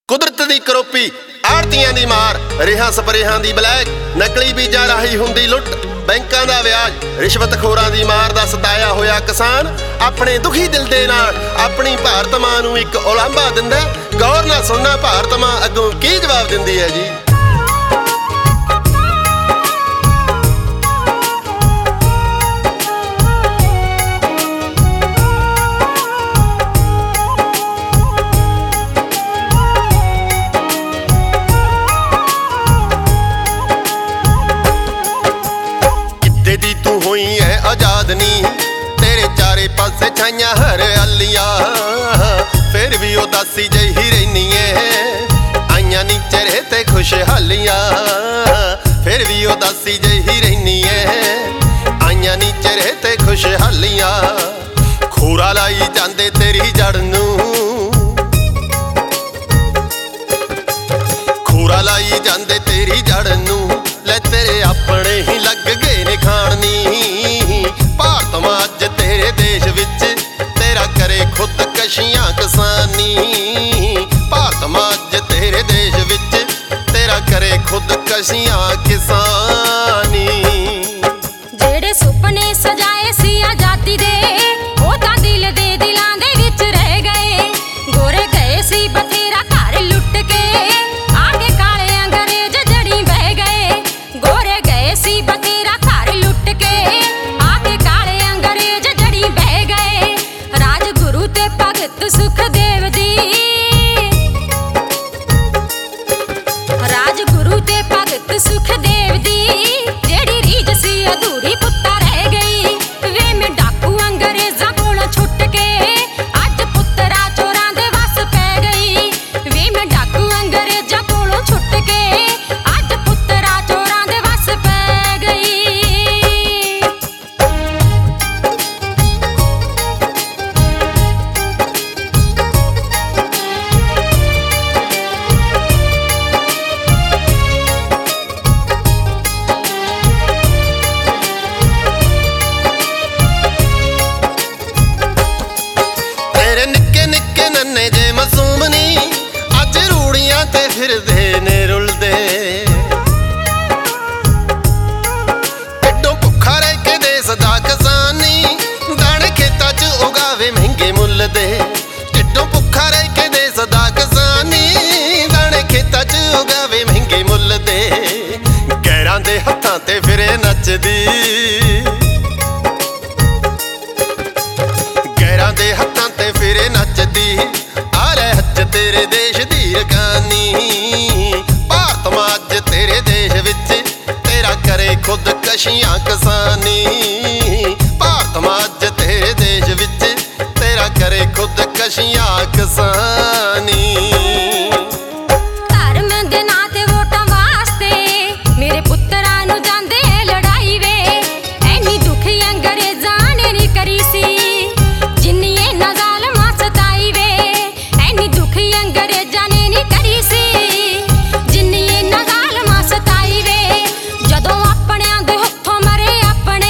ਕੁਦਰਤ ਦੀ ਕਰੋਪੀ ਆੜਤੀਆਂ ਦੀ ਮਾਰ ਰੇਹਾਂ ਸਪਰੇਹਾਂ ਦੀ ਬਲੈਕ ਨਕਲੀ ਬੀਜਾਂ ਰਾਹੀਂ ਹੁੰਦੀ ਲੁੱਟ ਬੈਂਕਾਂ ਦਾ ਵਿਆਜ ਰਿਸ਼ਵਤਖੋਰਾਂ ਦੀ ਮਾਰ ਦਾ ਸਤਾਇਆ ਹੋਇਆ ਕਿਸਾਨ ਆਪਣੇ ਦੁਖੀ ਦਿਲ ਦੇ ਨਾਲ ਆਪਣੀ ਭਾਰਤ ਮਾਂ ਨੂੰ ਇੱਕ ਉਲਾਂਭਾ ਦਿੰਦਾ। ਗੌਰ ਨਾਲ ਸੁਣਨਾ ਭਾਰਤ ਮਾਂ ਅੱਗੋਂ ਕੀ ਜਵਾਬ ਦਿੰਦੀ ਹੈ ਜੀ। तू हुई है आजाद नी तेरे चारे पासे छाइया हरियालियां फिर भी उदासी जही रहनी है आइया नी चेहरे ते खुशहालियां फिर भी उदासी जही रहनी है आइया नी चेहरे ते खुशहालियां खूरा लाई जांदे तेरी जड़ नू खूरा लाई जांदे तेरी जड़ नू ले तेरे अपने ही लग गए ने खानी भारत मां अज तेरे देश विच तेरा करे खुद कशियां किसानी भारत मां अज तेरे देश विच तेरा करे खुद कशियां किसानी। जेड़े सुपने सजाए सी आजादी दे ओ तां दिल दे दिलां दे विच रह गए गोरे गए सी बथेरा घर लुट के आगे काले अंग्रेज जड़ी बह गए गोरे गए सी बथेरा घर लुट के आगे काले अंग्रेज जड़ी बह गए राजगुरु ते भगत सुखदेव दी राजगुरु ते भगत सुखदेव दी जेड़ी रीज सी अधूरी पुत्ता रह गई वे में डाकू अंग्रेजां कोलों छुट के अज पुत्तरा चोरां दे वस पै गई वे में डाकू अंग्रेजां कोलों छुट के अज पुत्तरा चोरां दे वस पै गई। तेरे निक्के निक्के नन्हे जे मासूम नी अज रूड़ियां ते फिरदे ने रुलदे ढिड्डों भुक्खा रह के देस दा किसानी दाने खेतां च उगावे महंगे मुੱਲ दे ढिड्डों भुक्खा रह के देस दा किसानी दाने खेतां च उगावे महंगे मुੱਲ दे गैरां दे हत्थां ते फिरे नचदी गैरां दे हत्थां ते फिरे नचदी आ लै हज तेरे देश दी रकानी भारत मां अज तेरे देश विच तेरा करे खुद कशियां किसानी भारत मां अज तेरे देश विच तेरा करे खुद कशियां किसानी। धर्म दे नां ते वोटां वास्ते मेरे पुत्तरां नूं जांदे लड़ाई वे ऐनी दुखी अंग्रेजां ने नी करी सी जिन्नी इन्हां ज़ालमां सताई वे ऐनी दुखी अंग्रेजां ने नी करी सी जिन्नी इन्हां ज़ालमां सताई वे जदों अपणियां दे हत्थों मरे अपने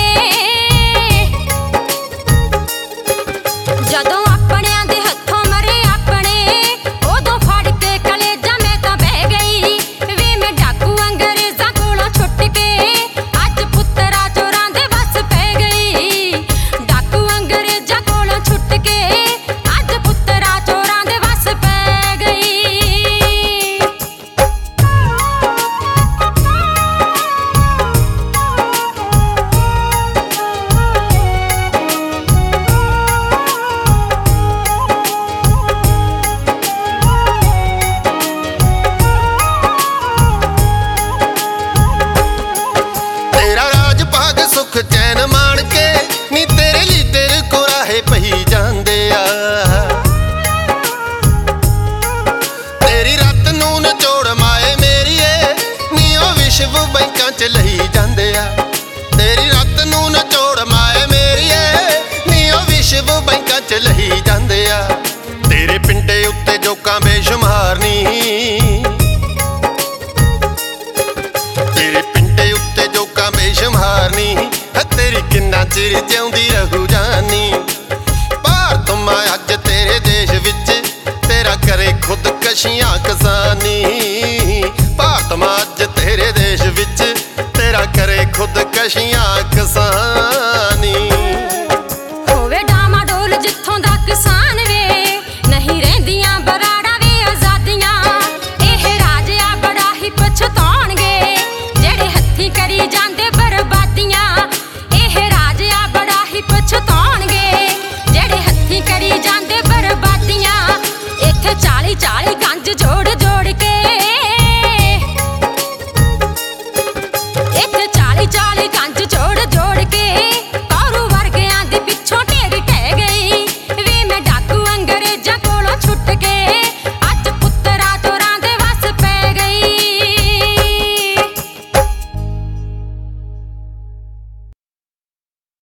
जदों अपणियां दे हत्थों मरे अपने उदों फड़ के कलेजा मैं तां बह गई वे मैं डाकू अंग्रेजां कोलों छुट के अज पुत्तरा चोरां दे वस पै गई डाकू अंग्रेजां कोलों छुट के अज पुत्तरा चोरां दे वस पै गई। तेरा राज भाग सुख चैन मान के नी तेरे लीडर कुराहे पही जांदे आ तेरी रत नूं नचोड़ माए मेरीए नी ओ विश्व बैंकां च लही जांदे आ तेरी रत नूं नचोड़ माए मेरीए नी ओ विश्व बैंकां च लही जांदे आ तेरे पिंडे उत्ते जोकां बेशुमार नी तेरे पिंडे उत्ते जोकां बेशुमार नी तेरी किन्ना चिर जिउंदी रहू जानी भारत मां अज तेरे देश विच तेरा करे खुद कशियां